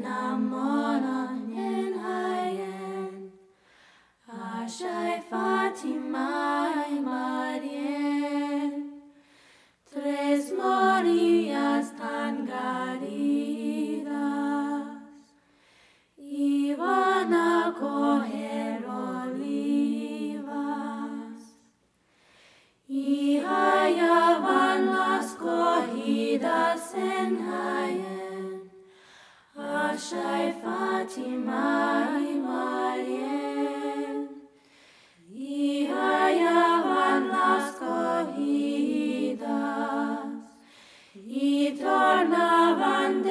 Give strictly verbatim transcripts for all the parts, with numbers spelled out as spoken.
namonon en hayen, Ashai Fatimai Marien, Tres Morias tan queridas, iban a coger olivas, y hallaban las cogidas en Hayen, Ashai Fatimai Marien, y hallaban las cogidas, y tornaban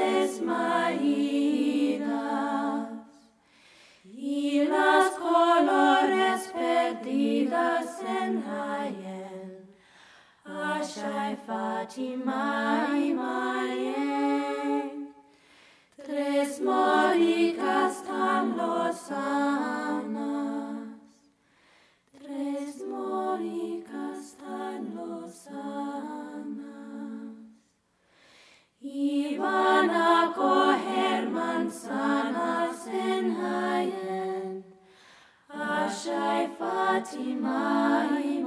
desmaídas, y las colores perdidas en Hayen, Ashai Fatimai Marien, tres moricas tan lozanas, tres moricas tan lozanas, iban a coger manzanas en Hayen, Ashai Fatimai